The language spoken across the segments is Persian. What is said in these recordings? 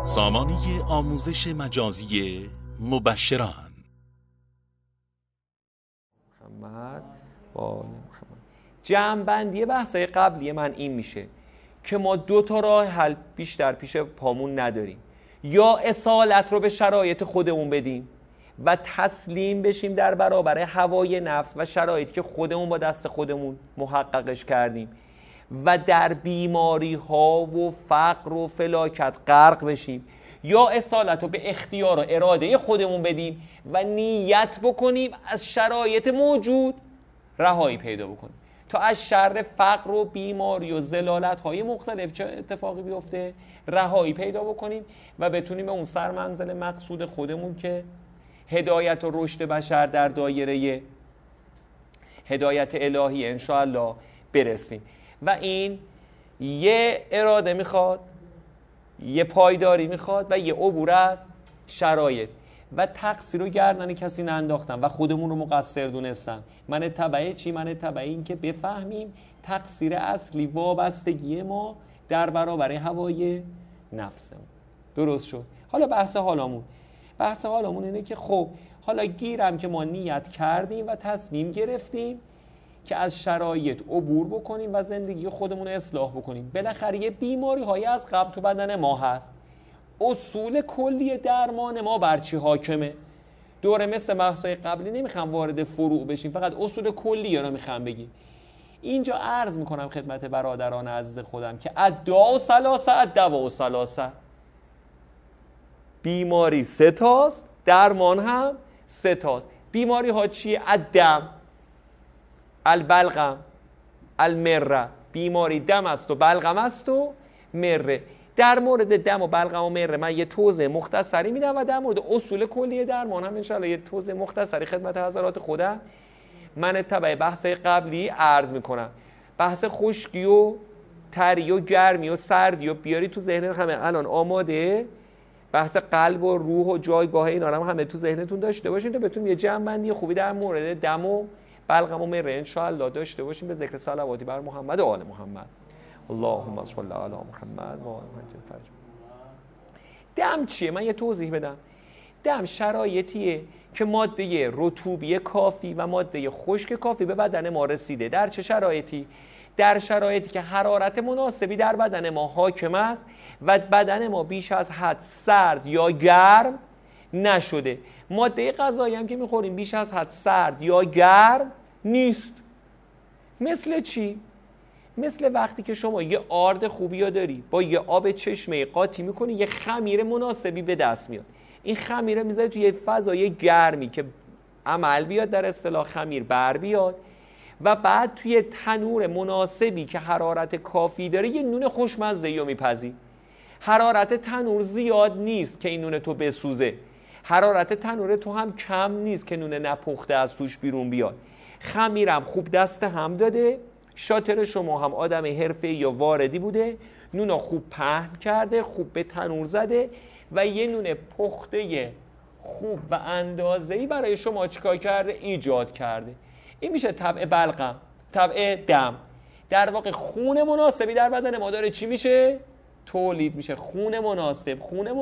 سامانه آموزش مجازی مبشران محمد جمع‌بندی بحث‌های قبلی من این میشه که ما دو تا راه حل بیشتر پیش پامون نداریم. یا اصالت رو به شرایط خودمون بدیم و تسلیم بشیم در برابر هوای نفس و شرایطی که خودمون با دست خودمون محققش کردیم و در بیماری ها و فقر و فلاکت غرق بشیم، یا اصالت رو به اختیار و اراده خودمون بدیم و نیت بکنیم از شرایط موجود رهایی پیدا بکنیم تا از شر فقر و بیماری و ضلالت های مختلف چه اتفاقی بیفته رهایی پیدا بکنیم و بتونیم به اون سرمنزل مقصود خودمون که هدایت و رشد بشر در دایره هدایت الهی انشاءالله برسیم. و این یه اراده میخواد، یه پایداری میخواد و یه عبور از شرایط و تقصیر رو گردن کسی ننداختن و خودمون رو مقصر دونستن. من تبعه چی؟ من تبعه این که بفهمیم تقصیر اصلی وابستگی ما در برابر هوای نفسمون. درست شد؟ حالا بحث حالمون اینه که خب حالا گیرم که ما نیت کردیم و تصمیم گرفتیم که از شرایط عبور بکنیم و زندگی خودمون رو اصلاح بکنیم. بالاخره یه بیماری هایی از قبل تو بدن ما هست. اصول کلی درمان ما بر چی حاکمه؟ دوره مثل بحث‌های قبلی نمیخوام وارد فروع بشیم، فقط اصول کلی رو میخوام بگیم. اینجا عرض میکنم خدمت برادران عزیز خودم که الدواء ثلاثه، الدواء ثلاثه. بیماری سه تاست، درمان هم سه تاست. بیماری ها چیه؟ الدم، البلغم، المره. بیماری دم است و بلغم است و مره. در مورد دم و بلغم و مره من یه توضیح مختصری میدم و در مورد اصول کلی درمان هم انشاءالله یه توضیح مختصری خدمت حضرات خودم من تبع بحث قبلی عرض میکنم. بحث خشکی و تری و گرمی و سردی و بیاری تو ذهنت همه الان آماده. بحث قلب و روح و جایگاه اینا رو همه تو ذهنتون داشته باشین تا بتونیم یه جمع‌بندی خوبی در مورد دم و بلغم و مره انشاءالله داشته باشیم به ذکر صلواتی بر محمد و آل محمد. اللهم صل علی محمد و آل محمد. دم چیه؟ من یه توضیح بدم. دم شرایطیه که ماده رطوبی کافی و ماده خشک کافی به بدن ما رسیده. در چه شرایطی؟ در شرایطی که حرارت مناسبی در بدن ما حاکم است و بدن ما بیش از حد سرد یا گرم نشده. ماده غذایی هم که میخوریم بیش از حد سرد یا گرم نیست. مثل چی؟ مثل وقتی که شما یه آرد خوبی داری با یه آب چشمه قاطی میکنی یه خمیر مناسبی به دست میاد. این خمیره میذاری توی یه فضای گرمی که عمل بیاد، در اصطلاح خمیر بر بیاد و بعد توی تنور مناسبی که حرارت کافی داره یه نون خوشمزه‌ای رو میپزی. حرارت تنور زیاد نیست که این نون تو بسوزه، حرارت تنور تو هم کم نیست که نون نپخته از توش بیرون بیاد. خمیرم خوب دست هم داده، شاطر شما هم آدم حرفه‌ای یا واردی بوده، نونو خوب پهن کرده، خوب به تنور زده و یه نون پخته خوب و اندازه‌ای برای شما چیکار کرده؟ ایجاد کرده. این میشه طبع بلغم، طبع دم. در واقع خون مناسبی در بدن ما داره چی میشه؟ تولید میشه. خون مناسب.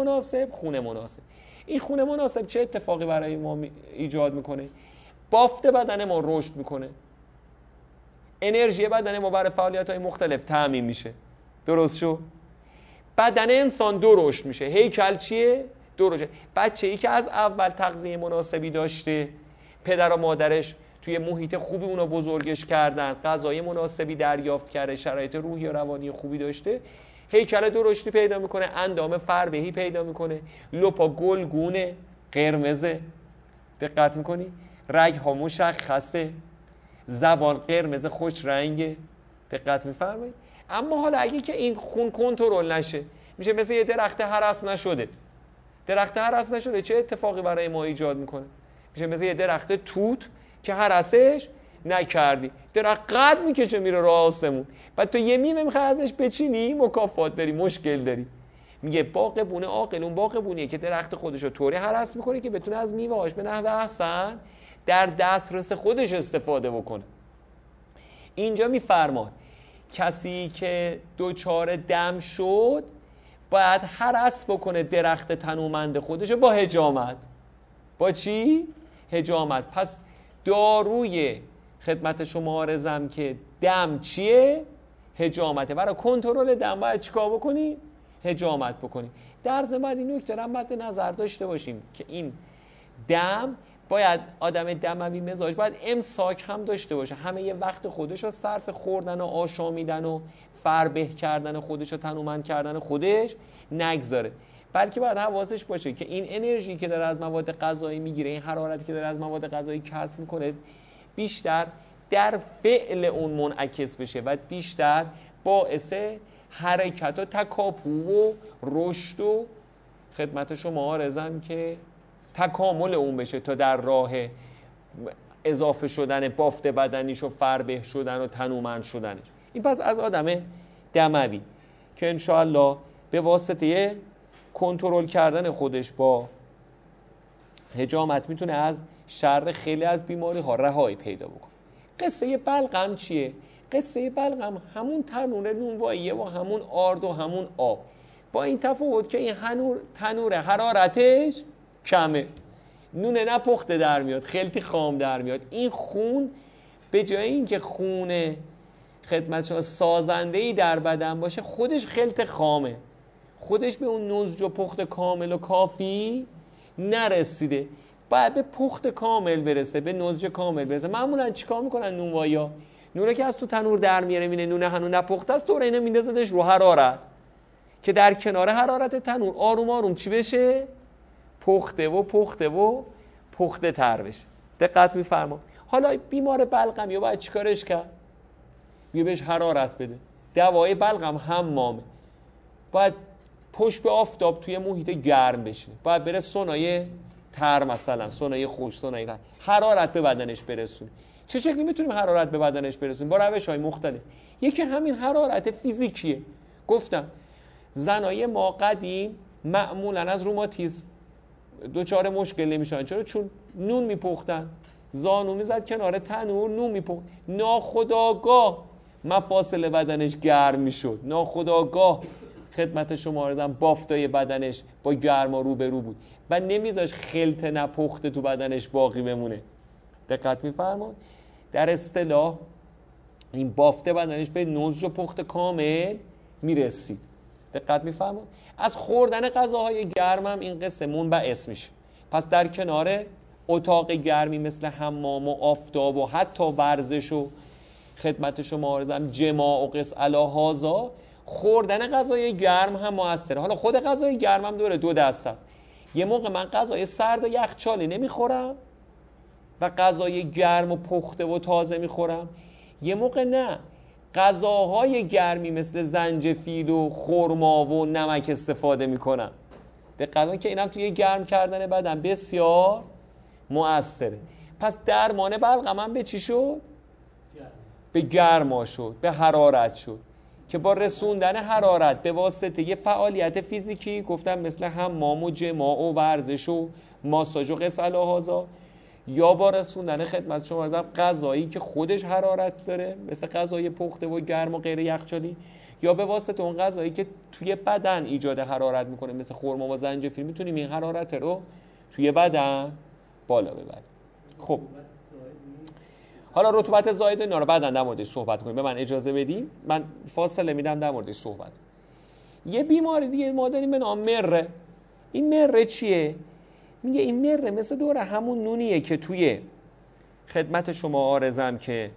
این خون مناسب چه اتفاقی برای ما ایجاد میکنه؟ بافت بدن ما رشد میکنه، انرژی بدن ما برای فعالیت‌های مختلف تامین میشه. درست شو؟ بدن انسان دو رشد میشه. هیکل چیه؟ دو رشد. بچه‌ای که از اول تغذیه مناسبی داشته، پدر و مادرش توی محیط خوبی اونو بزرگش کردن، غذای مناسبی دریافت کرده، شرایط روحی و روانی خوبی داشته، هیکل درشتی پیدا میکنه، اندام فربهی پیدا میکنه، لپا گلگونه، قرمزه. دقت میکنی؟ رگ‌ها مشخصه، زبان قرمز خوش رنگه. دقت میفرمایید؟ اما حالا اگه که این خون کنترل نشه میشه مثل یه درخت هرس نشده. درخت هرس نشده چه اتفاقی برای ما ایجاد میکنه؟ میشه مثل یه درخت توت که هرسش نکردی، درخت قد میکشه میره راه آسمون، بعد تو یه میوه میخوای ازش بچینی مکافات داری، مشکل داری. میگه باغبونه عاقل اون باغبونیه که درخت خودش رو طوری هرس میکنه که بتونه از میوه‌هاش به نحو احسن در دسترس خودش استفاده بکنه. اینجا میفرماد کسی که دوچار دم شد باید هرس بکنه درخت تنومند خودشو با حجامت. با چی؟ حجامت. پس داروی خدمت شما عرضم که دم چیه؟ حجامته. برای کنترل دم باید چیکار بکنی؟ حجامت بکنی. در ضمن این نکته رو مد نظر داشته باشیم که این دم باید آدم دموی مزاج باید امساک هم داشته باشه. همه یه وقت خودش رو صرف خوردن و آشامیدن و فربه کردن خودش و تنومند کردن خودش نگذاره، بلکه باید حواسش باشه که این انرژی که داره از مواد غذایی میگیره، این حرارتی که داره از مواد غذایی کسب میکنه، بیشتر در فعل اون منعکس بشه و بیشتر باعث حرکت و تکاپو و رشد و خدمت شما عرضم که تکامل اون بشه تا در راه اضافه شدن بافت بدنیش و فربه شدن و تنومند شدنش. این پس از آدم دموی که انشاءالله به واسطه کنترل کردن خودش با حجامت میتونه از شر خیلی از بیماری ها رهایی پیدا بکنه. قصه بلغم چیه؟ قصه بلغم همون تنور نونواییه و همون آرد و همون آب، با این تفاوت که این تنور حرارتش کمه، نون نپخته در میاد، خیلی خام در میاد. این خون به جای اینکه خون خدمت شما سازنده‌ای در بدن باشه، خودش خلط خامه، خودش به اون نضج و پخت کامل و کافی نرسیده، باید به پخت کامل برسه، به نضج کامل برسه. معمولا چیکار میکنن نونوایی‌ها؟ نونه که از تو تنور در میاره میبینه نونه هنوز نپخته است، طور اینه میندازدش رو حرارت که در کنار حرارت تنور آروم آروم چی بشه؟ پخته و پخته و پخته تر بشه. دقت میفرما. حالا بیمار بلغم یا باید چیکارش کرد؟ بیا بهش حرارت بده. دوای بلغم حمامه، باید پشت به آفتاب توی محیط گرم بشینه، باید بره سونای تر، مثلا سونای خوش، سونای تر، حرارت به بدنش برسونه. چه شکلی میتونیم حرارت به بدنش برسونیم؟ با روش‌های مختلف. یکی همین حرارت فیزیکیه. گفتم زنای ما قدیم معمولا از روماتیسم دوچار مشکل نمیشن. چرا؟ چون نون میپختن، زانو میزد کنار تنور نون میپخت، ناخودآگاه مفاصل بدنش گرم میشد، ناخودآگاه خدمت شما عرضم بافتای بدنش با گرما رو به رو بود و نمیذاش خلط نپخته تو بدنش باقی بمونه. دقت میفرمایید؟ در اصطلاح این بافته بدنش به نضج و پخت کامل میرسید. دقت میفرمایید؟ از خوردن غذاهای گرم هم این قصه منبعث میشه. پس در کنار اتاق گرمی مثل حمام و آفتاب و حتی ورزش و خدمت شما عرضم جماع و قص الهازا، خوردن غذای گرم هم موثره. حالا خود غذای گرم هم دو دست است. یه موقع من غذای سرد و یخچالی نمیخورم و غذای گرم و پخته و تازه میخورم، یه موقع نه، غذاهای گرمی مثل زنجفیل و خرما و نمک استفاده میکنم. دقیقاً که اینم توی گرم کردن بدن بسیار مؤثره. پس درمان بلغم هم به چی شد؟ به گرما شد، به حرارت شد که با رسوندن حرارت به واسطه یه فعالیت فیزیکی، گفتم مثل حمام و جماع و ورزش و ماساژ و قص الهازا، یا با رسوندن خدمت شما غذایی که خودش حرارت داره مثل غذای پخته و گرم و غیر یخچالی، یا به واسطه اون غذایی که توی بدن ایجاد حرارت میکنه مثل خرما و زنجفیل، میتونیم این حرارت رو توی بدن بالا ببریم. خب حالا رطوبت زائد اینا رو بعداً در موردش صحبت کنیم. به من اجازه بدیم، من فاصله میدم در موردش صحبت. یه بیماری دیگه ما داریم به نام مره. این مره چیه؟ میگه این مره مثل دوره همون نونیه که توی خدمت شما عرضم که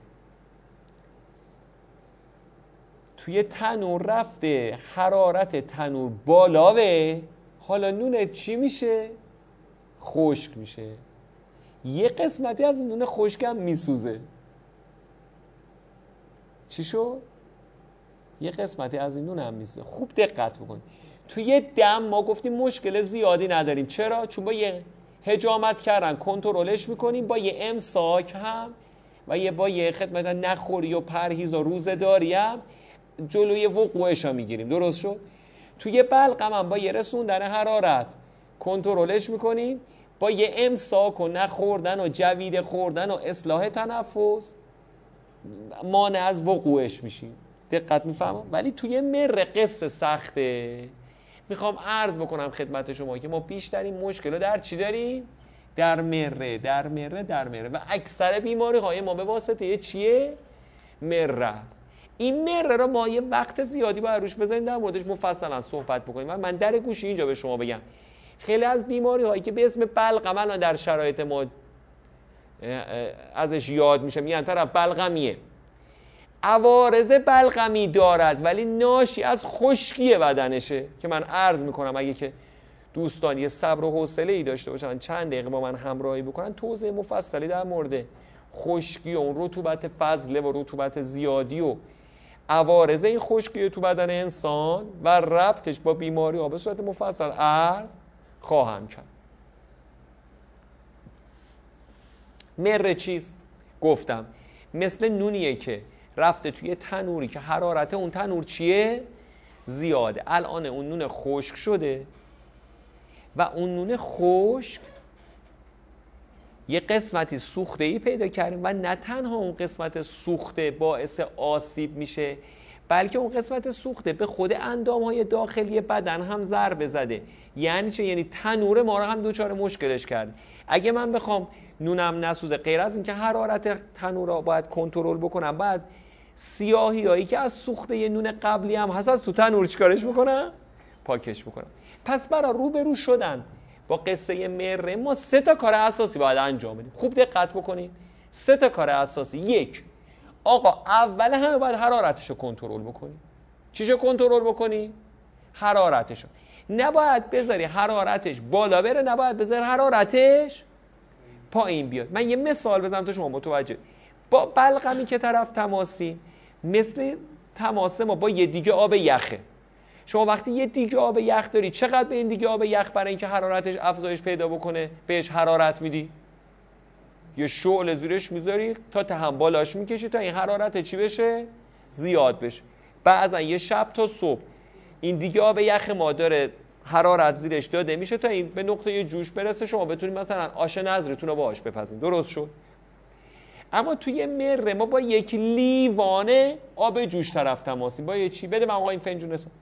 توی تنور رفته، حرارت تنور بالاوه، حالا نونه چی میشه؟ خشک میشه. یه قسمتی از نون خشکم میسوزه. چی شد؟ یه قسمتی از این نون هم میسوزه. خوب دقت بکن. توی دم ما گفتیم مشکل زیادی نداریم. چرا؟ چون با یه حجامت کردن کنترلش میکنیم، با یه امساک هم و با یه خدمت نخوری و پرهیز و روزه‌داری هم جلوی وقوعش ها میگیریم. درست شد؟ توی بلغم هم با یه رسوندن حرارت کنترلش میکنیم، با یه امساک و نخوردن و جوید خوردن و اصلاح تنفس مانع از وقوعش میشیم. دقت میفهمم؟ ولی توی مره قصه سخته. میخوام عرض بکنم خدمت شما که ما بیشترین مشکل رو در چی داریم؟ در مره و اکثر بیماری های ما به واسطه چیه؟ مره. این مره رو ما یه وقت زیادی باید روش بذاریم در موردش مفصلا صحبت بکنیم. من در گوشی اینجا به شما بگم خیلی از بیماری هایی که به اسم بلغم الان در شرایط ما ازش یاد میشه، میگن طرف بلغمیه، عوارض بلغمی دارد ولی ناشی از خشکی بدنشه که من عرض میکنم اگه که دوستان یه صبر و حوصله ای داشته باشن چند دقیقه با من همراهی بکنن توضیح مفصلی در مورد خشکی و اون رطوبت فضله و رطوبت زیادی و عوارض این خشکی تو بدن انسان و ربطش با بیماری ها به صورت مفصل عرض خواهم کرد. مره چیست؟ گفتم مثل نونیه که رفته توی تنوری که حرارت اون تنور چیه؟ زیاده. الان اون نون خشک شده و اون نون خشک یه قسمتی سوخته‌ای پیدا کردیم و نه تنها اون قسمت سوخته باعث آسیب میشه بلکه اون قسمت سوخته به خود اندام‌های داخلی بدن هم ضربه زده. یعنی چه؟ یعنی تنور ما رو هم دوچار مشکلش کرد. اگه من بخوام نونم نسوزه غیر از اینکه حرارت تنور رو باید کنترل بکنم، باید سیاهیایی که از سوخته یه نون قبلی هم هست از تو تنور چیکارش میکنم؟ پاکش میکنم. پس برای روبرو شدن با قصه مره ما 3 کار اساسی باید انجام بدیم. خوب دقت بکنید. 3 کار اساسی. 1. آقا اول همه باید حرارتش رو کنترل بکنی. چیشو کنترل بکنی؟ حرارتش رو. نباید بذاری حرارتش بالا بره، نباید بذاری حرارتش پایین بیاد. من یه مثال بزنم تا شما متوجه. با بلغمی که طرف تماسی مثل تماس ما با یه دیگه آب یخه. شما وقتی یه دیگه آب یخ داری چقدر به این دیگه آب یخ برای اینکه حرارتش افزایش پیدا بکنه بهش حرارت میدی؟ یه شعله زیرش میذاری تا هم بالاش میکشی تا این حرارت چی بشه؟ زیاد بشه. بعضا یه شب تا صبح این دیگه آب یخ ما داره حرارت زیرش داده میشه تا این به نقطه جوش برسه شما بتونید مثلا آش نظرتون رو باهاش بپزین. درست شد؟ اما توی مره ما با یک لیوان آب جوش طرف تماسیم. با یه چی؟ بده من آقا این فنجون حساب.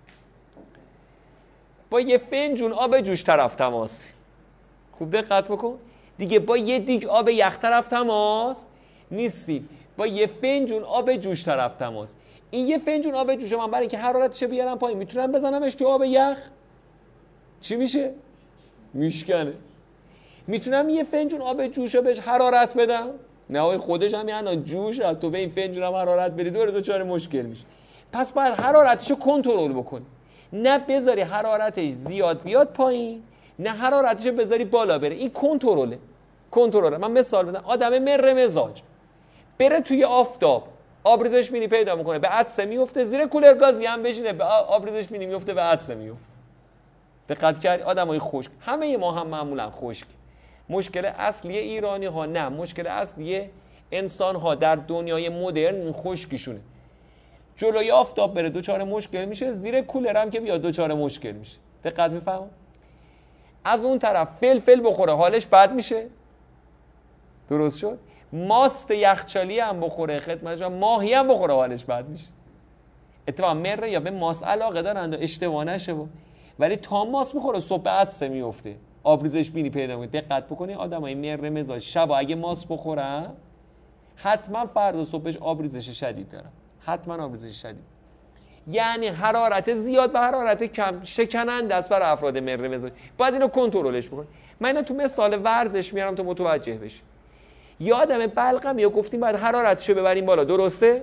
با یه فنجون آب جوش طرف تماسی. خوب دقت بکن. دیگه با یه دیگ آب یخ طرف تماس نیستیم. با یه فنجون آب جوش طرف تماس. این یه فنجون آب جوش من برای اینکه حرارتش بیارم پایین میتونم بزنمش تو آب یخ؟ چی میشه؟ میشکنه. میتونم یه فنجون آب جوش رو بهش حرارت بدم؟ نه خودش هم یعنی جوش از تو به این فنجون هم حرارت بدی دوچار مشکل میشه. پس باید حرارتش رو کنترل بکنی. نه بذاری حرارتش زیاد بیاد پایین، نه حرارتش بذاری بالا بره. این کنترله. من مثال بزنم. آدم مره مزاج بره توی آفتاب آبریزش مینی پیدا میکنه به عطسه میفته، زیر کولر گازی هم بشینه به آبریزش مینی میفته به عطسه میفته. دقت کردی؟ آدمای خشک. همه ما هم معمولا خشک. مشکل اصلی ایرانی ها نه، مشکل اصلی انسان ها در دنیای مدرن خشکیشونه. جلوی آفتاب بره دوچار مشکل میشه، زیر کولر هم که بیاد دوچار مشکل میشه. دقت میفهمم؟ از اون طرف فلفل بخوره حالش بد میشه. درست شد؟ ماست یخچالی هم بخوره، خدمتش ماهی هم بخوره حالش بد میشه. اتفاقا مره یا به ماست علاقه دارن، اشتباه نشه ولی تا ماست بخوره صبح عطسه میفته، آبریزش بینی پیدا میکنه. دقت بکنید آدمای مره مزاج شب اگه ماست بخورن حتما فردا صبحش آبریزش شدید دارن. حتما آبریزش شدید. یعنی حرارت زیاد و حرارت کم شکننده است برای افراد مره مزاج. باید اینو کنترلش بکنید. من اینو تو مثال ورزش میارم تا متوجه بشی. یه آدم بلغم یا گفتیم باید حرارتشو ببریم بالا، درسته؟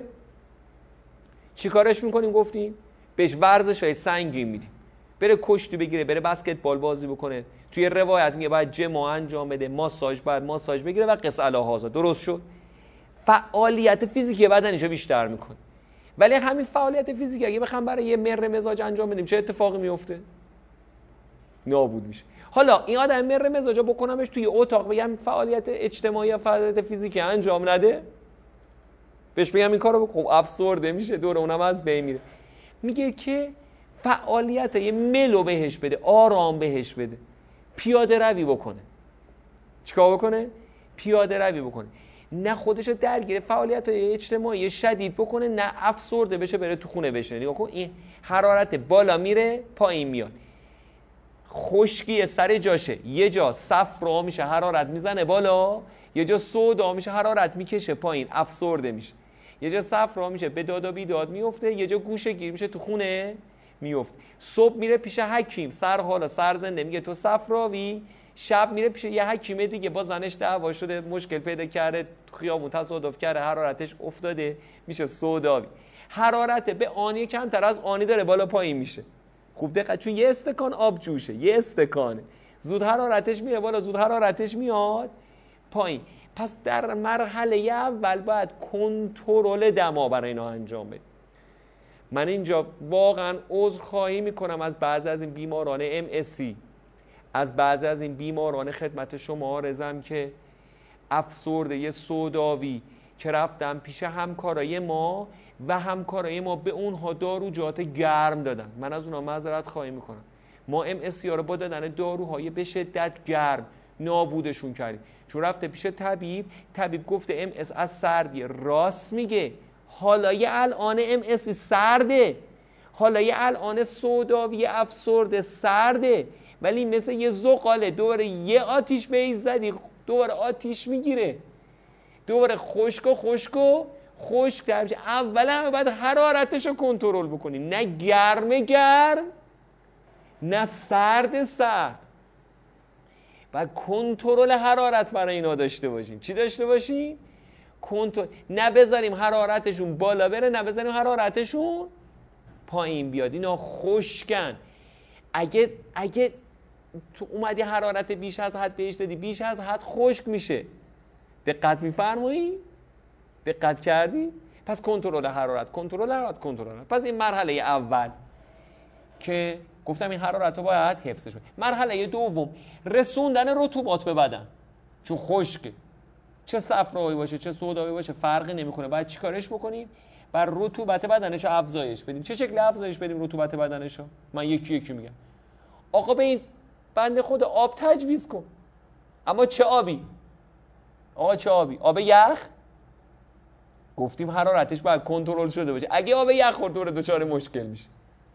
چی کارش میکنیم؟ گفتیم بهش ورزشای سنگین میدیم، بره کشتی بگیره، بره بسکتبال بازی بکنه. توی روایت میگه باید جم انجام بده، ماساژ بگیره و قص الهازا. درست شد؟ فعالیت فیزیکی بدنشو بیشتر میکنه. ولی همین فعالیت فیزیکی اگه بخوام برای یه مره مزاج انجام بدیم چه اتفاقی میفته؟ نابود میشه. حالا این آدم مره مزاجا بکنمش توی اتاق بگم فعالیت اجتماعی یا فعالیت فیزیکی انجام نده، بهش بگم این کارو بکن، افسرده میشه، دوره اونم از بین میره. میگه که فعالیت یه ملو بهش بده، آرام بهش بده، پیاده روی بکنه. چیکار بکنه؟ پیاده روی بکنه. نه خودشو درگیر فعالیت‌های اجتماعی شدید بکنه، نه افسرده بشه بره تو خونه بشینه. نگاه کن این حرارت بالا میره پایین میاد، خشکی سر جاشه، یه جا صفرا میشه حرارت میزنه بالا، یه جا سودا میشه حرارت میکشه پایین افسرده میشه، یه جا صفرا میشه به داد و بیداد میفته، یه جا گوشه گیر میشه تو خونه میفته. صبح میره پیش حکیم سر حالا سرزنده میگه تو صفراوی، شب میره پیش یه حکیم دیگه با زنش دعوا شده مشکل پیدا کرده تو خیابون تصادف کرده حرارتش افتاده میشه سوداوی. حرارت به آنی کمتر از آنی داره بالا پایین میشه. خوب دقت، چون یه استکان آب جوشه، یه استکانه، زود حرارتش میره بالا زود حرارتش میاد پایین. پس در مرحله اول باید کنترل دما برای اینا انجام بدیم. من اینجا واقعا عذرخواهی میکنم از بعضی از این بیماران MSC، از بعضی از این بیماران خدمت شما عرضم که افسرده سوداوی که رفتن پیش همکارای ما و همکارای ما به اونها داروجات گرم دادن. من از اونها معذرت خواهی میکنم. ما MSC ها رو با دادن داروهای به شدت گرم نابودشون کردیم. چون رفته پیش طبیب گفته MS از سردی، راست میگه. حالای الان MS سرده، حالای الان سوداوی افسرده سرده، ولی مثل یه زغاله دوباره یه آتیش بهش زدی دوباره آتیش میگیره، دوباره خشک در میشه. اول همه باید حرارتش رو کنترل بکنی، نه گرم نه سرد. باید کنترل حرارت برای اینا داشته باشیم. چی داشته باشیم؟ کنترل. نه بذاریم حرارتشون بالا بره، نه بذاریم حرارتشون پایین بیاد. اینا خشکن. اگه تو اومدی حرارت بیش از حد بهش دادی، بیش از حد خشک میشه. دقت میفرمایی؟ دقت کردی؟ پس کنترل حرارت. پس این مرحله اول که گفتم این حرارت رو باید حفظش کنیم. مرحله دوم رسوندن رطوبات به بدن. چون خشکه، چه صفرایی باشه چه سودایی باشه فرقی نمیکنه. باید چیکارش بکنیم؟ بر رطوبت بدنش افزایش بدیم. چه شکلی افزایش بدیم رطوبت بدنش رو؟ من یکی میگم. آقا به این بنده خود آب تجویز کن. اما چه آبی؟ آقا چه آبی؟ آب یخ؟ گفتیم حرارتش باید کنترل شده باشه. اگه آب یخ خورد دچار مشکل میشه.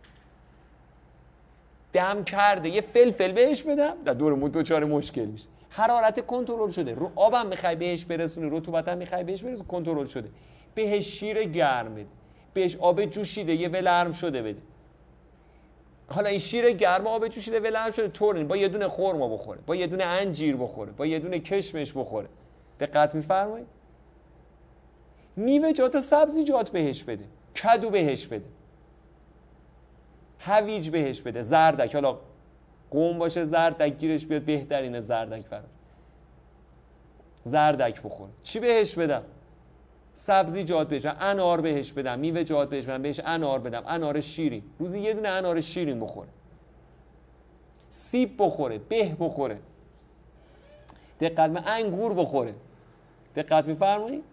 دم کرده یه فلفل بهش بدم در دورمون دچار مشکل میشه. حرارت کنترل شده. رو آبم میخوای بهش برسونی، رطوبتم میخوای بهش برسونی، کنترل شده. بهش شیر گرم بده، بهش آب جوشیده یه ولرم شده بده. حالا این شیر گرم آب جوشیده ولرم شده طور با یه دونه خرما بخوره، با یه دونه انجیر بخوره، با یه دونه کشمش بخوره. دقت میفرمایید؟ میوه‌جات سبزیجات بهش بده، کدو بهش بده، هویج بهش بده، زردک. حالا قوم باشه زردک گیرش بیاد بهترینه زردک فرار. زردک بخور. چی بهش بدم؟ سبزیجات بهش بدم، انار بهش بدم، میوه‌جات بهش بدم، بهش انار بدم، انار شیرین. روزی یه دونه انار شیرین بخوره. سیب بخوره، به بخوره. دقت انگور بخوره. دقت می‌فرمایید؟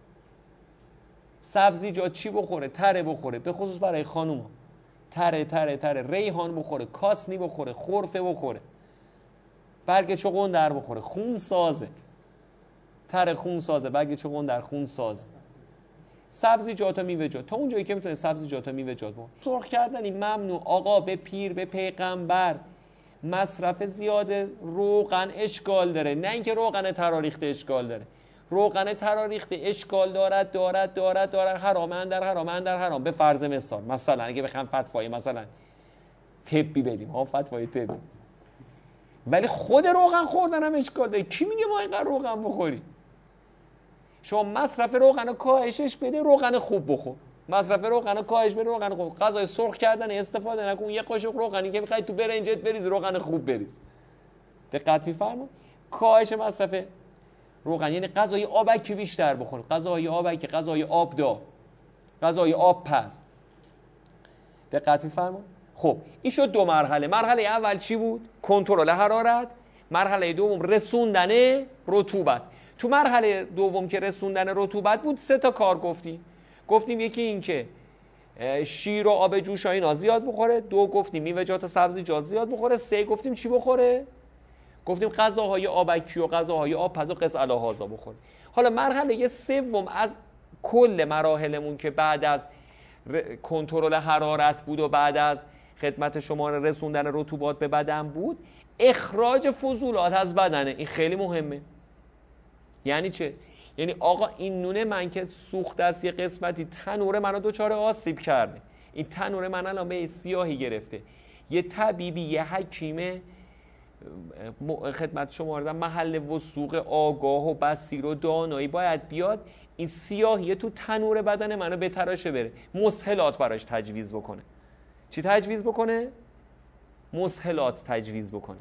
سبزیجات چی بخوره؟ تره بخوره، به خصوص برای خانوما. تره ریحان بخوره، کاسنی بخوره، خرفه بخوره، برگ چغندر بخوره. خون سازه. تره خون سازه، برگ چغندر خون سازه. سبزیجات و میوه‌جات تا اون جایی که میتونه سبزیجات و میوه‌جات بخوره. سرخ کردنی ممنوع. آقا به پیر به پیغمبر مصرف زیاد روغن اشکال داره. نه اینکه روغن تراریخته اشکال داره. روغن تراریخته اشکال دارد حرام اندر حرام. به فرض مثلا اگه بخوام فتوای مثلا طبی بدیم، فتوای طبی، ولی خود روغن خوردن هم اشکال داره. کی میگه ما اینقدر روغن بخوری؟ شما مصرف روغن رو کاهشش بده، روغن خوب بخور. مصرف روغن رو کاهش بده، روغن خوب. غذای سرخ کردن استفاده نکن. یه قاشق روغنی که میخوای تو برنجت بریز، روغن خوب بریز. دقت می‌فرمایید؟ کاهش مصرف روغن یعنی غذای آبکی بیشتر بخور. غذای آبکی، غذای آبدار، غذای آب پز. دقت می‌فرمایید؟ خب این شد دو مرحله. مرحله اول چی بود؟ کنترل حرارت. مرحله دوم رسوندن رطوبت. تو مرحله دوم که رسوندن رطوبت بود 3 تا کار گفتیم یکی این که شیر و آب جوش اینا زیاد بخوره. 2 گفتیم میوه‌جات و سبزیجات زیاد بخوره. 3 گفتیم چی بخوره؟ گفتیم غذاهای آبکی و غذاهای آبپز و قص الهازا بخوره. حالا مرحله سوم از کل مراحلمون که بعد از کنترل حرارت بود و بعد از خدمت شما رسوندن رطوبات به بدن بود، اخراج فضولات از بدنه. این خیلی مهمه. یعنی چه؟ یعنی آقا این نونه من که سوخت است یه قسمتی تنور منو دچار آسیب کرده، این تنور من الان به سیاهی گرفته، یه طبیبی یه حکیم خدمت شما آردم محل وثوق آگاه و بصیر و دانایی باید بیاد این سیاهی تو تنور بدن منو بتراشه، بره مسهلات براش تجویز بکنه. چی تجویز بکنه؟ مسهلات تجویز بکنه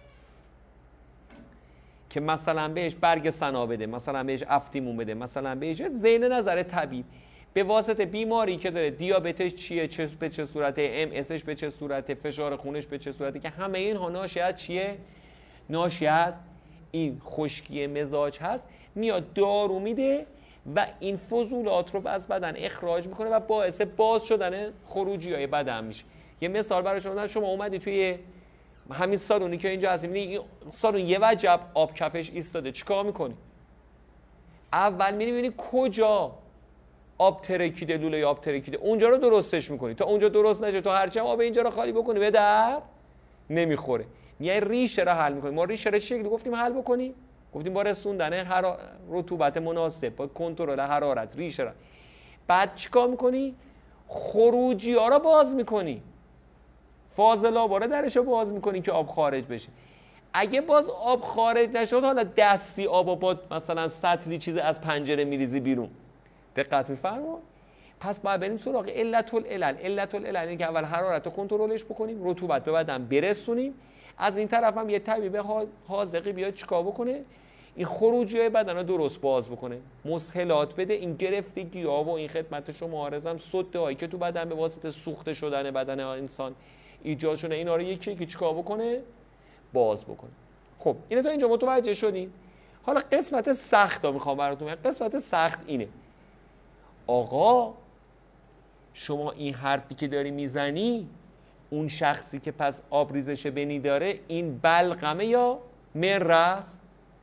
که مثلا بهش برگ سنا بده، مثلا بهش افتیمون بده، مثلا بهش ذهن نظر طبیب به واسطه بیماری که داره، دیابتش چیه، به چه صورته، ام اسش به چه صورته، فشار خونش به چه صورته، که همه اینها ناشی از چیه؟ ناشی از این خشکی مزاج هست. میاد دارو میده و این فضولات رو از بدن اخراج میکنه و باعث باز شدن خروجی های بدن میشه. یه مثال برای شما، شما اومدی توی همین سالونی که اینجا هستیم، این سالون یه وجب آب کفش ایستاده، چیکار میکنی؟ اول میبینی کجا آب ترکیده، لوله آب ترکیده، اونجا رو درستش میکنی. تا اونجا درست نشه، تو هرچی آب اینجا رو خالی بکنی به در نمیخوره. میای ریشه رو حل میکنی. ما ریشه رو شکلی گفتیم حل بکنی، گفتیم با رسوندن رطوبت مناسب، با کنترل حرارت ریشه رو. بعد چیکار میکنی؟ خروجی ها رو باز میکنی، فاضلابا رو درشو باز میکنی که آب خارج بشه. اگه باز آب خارج نشد، حالا دستی آب با مثلا سطلی چیز از پنجره میریزی بیرون. دقت میفرما؟ پس باید بریم سراغ علت العلل. علت العلل اینه که اول حرارت رو کنترلش بکنیم، رطوبت به بدن برسونیم، از این طرف هم یه طبیب حاذقی بیاد چیکار بکنه؟ این خروجی بدن رو درست باز بکنه، مسهلات بده، این گرفتگی‌ها و این خدمت شما عرضم سده‌هایی که تو بدن به واسطه سوخته شدن بدن انسان ایجاد شده، اینا رو یکی یکی چیکار بکنه؟ باز بکنه. خب اینو تا اینجا متوجه شدین؟ حالا قسمت سخت رو میخوام براتون بگم. قسمت سخت اینه، آقا شما این حرفی که داری میزنی، اون شخصی که پس آبریزش بنی داره، این بلغمه یا مره است؟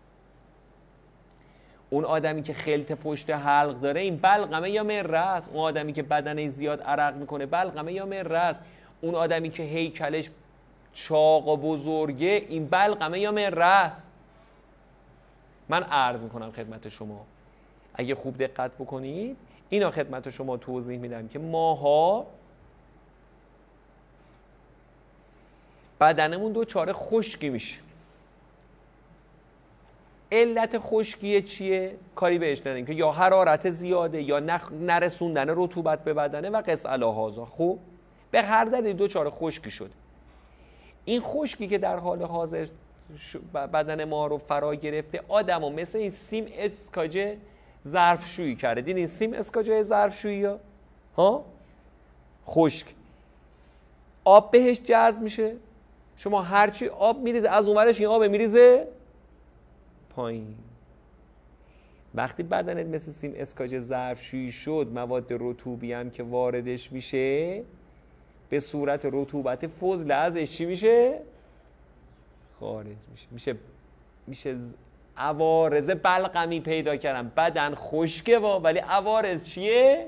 اون آدمی که خلط پشت حلق داره، این بلغمه یا مره است؟ اون آدمی که بدنش زیاد عرق میکنه، بلغمه یا مره است؟ اون آدمی که هیکلش چاق و بزرگه، این بلغمه یا مره است؟ من عرض میکنم خدمت شما، اگه خوب دقت بکنید اینا خدمت شما توضیح میدم که ماها بدنمون دوچاره خشکی میشه. علت خشکی چیه؟ کاری بهش نداریم که یا حرارت زیاده یا نرسوندن رطوبت به بدنه و قص الهازا. خوب به هر دلیل دوچاره خشکی شد. این خشکی که در حال حاضر بدن ما رو فرا گرفته، آدمو مثل این سیم اسکاجه ظرفشویی کرده. دیدین این سیم اسکاجه ظرفشویی ها خشک، آب بهش جذب میشه، شما هرچی آب میریزه از اونورش این آب میریزه پایین. وقتی بدنت مثل سیم اسکاجه ظرفشویی شد، مواد رطوبی هم که واردش میشه به صورت رطوبت فضله ازش چی میشه؟ خارج میشه عوارض بلغمی پیدا کردن. بدن خشکه ولی عوارض چیه؟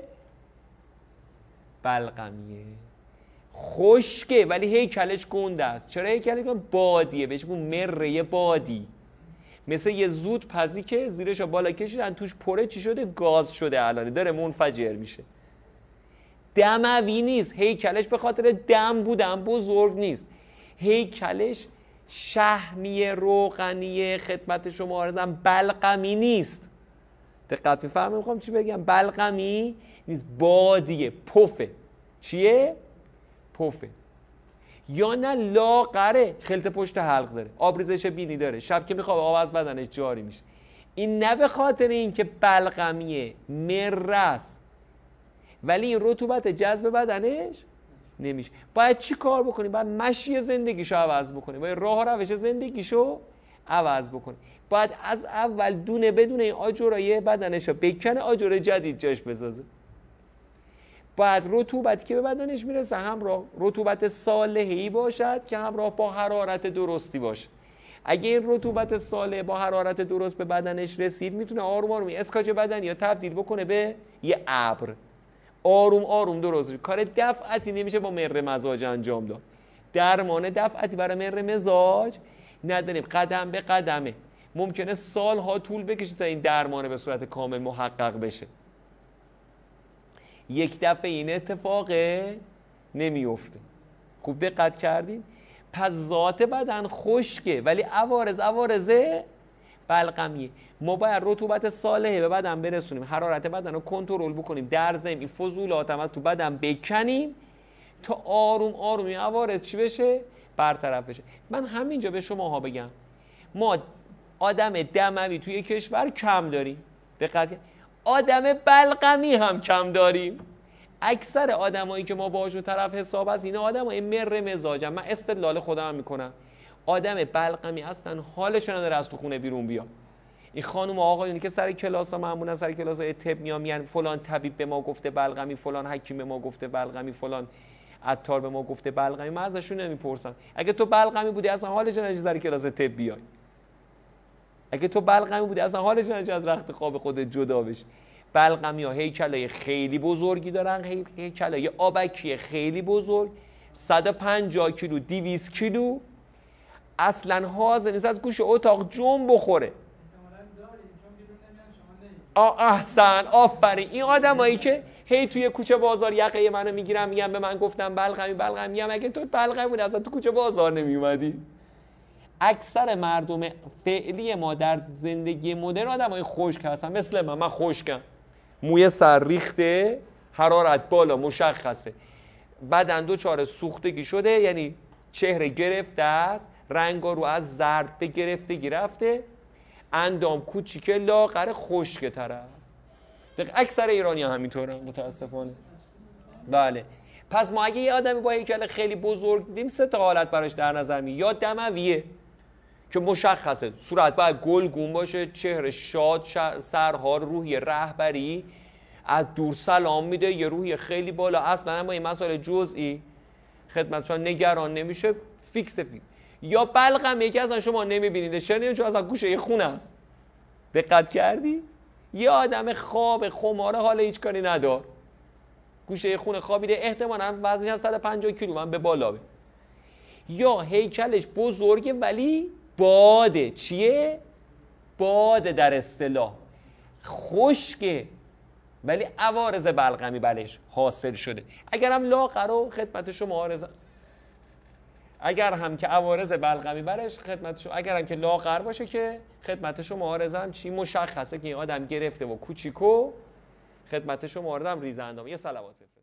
بلغمیه. خشکه ولی هیکلش گنده است. چرا هیکلش گنده؟ بادیه، بهش میگن مره بادی، مثل یه زود پزی که زیرش بالا کشیدن توش پره چی شده؟ گاز شده، الان داره منفجر میشه. دموی نیست هیکلش، به خاطر دم بودن بزرگ نیست. هیکلش شحمیه روغنیه، خدمت شما عرضم بلغمی نیست. دقت می‌فرمایید میخوام چی بگم؟ بلغمی نیست، بادیه، پفه. چیه؟ پفه. یا نه لاغره، خلط پشت حلق داره، آبریزش بینی داره، شب که میخواد آب از بدنش جاری میشه. این نه به خاطر این که بلغمیه، مره است، ولی این رطوبت جذب بدنش نمیشه. باید چی کار بکنی؟ باید مشی زندگیشو عوض بکنی، باید راه و روش زندگیشو عوض بکنی. باید از اول دونه بدونه این آجرای بدنشو بکنه، آجر جدید جاش بسازه. باید رطوبتی که به بدنش میرسه همراه رطوبت صالحی باشد که همراه با حرارت درستی باشه. اگه این رطوبت صالح با حرارت درست به بدنش رسید میتونه آروم آروم اسکاچ بدنی یا تبدیل بکنه به یه ابر. آروم آروم درست. کار دفعتی نمیشه با مر مزاج انجام داد. درمان دفعتی برای مر مزاج نداریم، قدم به قدمه. ممکنه سالها طول بکشه تا این درمان به صورت کامل محقق بشه. یک دفعه این اتفاق نمیفته. خوب دقت کردین؟ پس ذات بدن خشکه ولی عوارض بلغمیه. ما باید رطوبت صالحه به بدن برسونیم، حرارت بدن رو کنترل بکنیم، در ضمن این فضولات هم تو بدن بکنیم تا آروم آروم این عوارض چی بشه؟ برطرف بشه. من همینجا به شماها بگم ما آدم دموی توی کشور کم داریم، دقت کنید، آدم بلغمی هم کم داریم. اکثر آدمایی که ما باشون طرف حساب هست اینا آدمای مر مزاجن. من استدلال خودم میکنم آدم بلغمی اصلا حالش نداره از تو خونه بیرون بیاد. این خانم آقایونی که سر کلاس ها معمولا سر کلاس های طب میان فلان طبیب به ما گفته بلغمی، فلان حکیم به ما گفته بلغمی، فلان عطار به ما گفته بلغمی، من ازشون نمیپرسم. اگه تو بلغمی بودی اصلا حالش نداری سر کلاس طب بیای. اگه تو بلغمی بودی اصلا حالش نداری از رخت خواب خودت جدا بشی. بلغمی ها هیکلای خیلی بزرگی دارن، هیکلای آبکی خیلی بزرگ، 150 کیلو 200 کیلو، اصلا حاضر نیست از گوش اتاق جنب بخوره. احسن، آفرین. این آدمایی که هی توی کوچه بازار یقه منو میگیرن میگن به من گفتن بلغمی، میگم اگه تو بلغمی بودی اصلا تو کوچه بازار نمیومدی. اکثر مردم فعلی ما در زندگی مدرن آدمای خشک هستن. مثل من خشکم، موی سر ریخته، حرارت بالا مشخصه، بدن دوچار سوختگی شده، یعنی چهره گرفته است، رنگا رو از زرد به گرفتگی رفته، اندام کوچیکه لاغر خشک طرف. اکثر ایرانی ها همینطورن متاسفانه. بله. پس ما اگه یه آدمی با هیکل خیلی بزرگ دیدیم 3 تا حالت براش در نظر میگیریم. یا دمویه که مشخصه، صورت باید گلگون باشه، چهره شاد، سرحال، روحی رهبری، از دور سلام میده، یه روحی خیلی بالا، اصلا اما این مسائل جزئی خدمتشون نگران نمیشه، فیکس. یا بلغم یکی اصلا شما نمیبینید، چرا؟ چون اصلا گوشه خونه است. دقت کردی؟ یه آدم خواب خماره حالا هیچ کاری ندار، گوشه خونه خوابیده، احتمالاً وزنش هم 150 کیلو من به بالا به. یا هیکلش بزرگه ولی باده. چیه؟ باده در اصطلاح. خشکه ولی عوارض بلغمی بلش حاصل شده. اگر هم لاغر و خدمت شما عارضم، اگر هم که عوارض بلغمی برش خدمت شما، اگر هم که لاغر باشه که خدمت شما عارضم چی مشخصه که این آدم گرفته و کوچیکو خدمت شما عارضم ریزه اندام. یه صلوات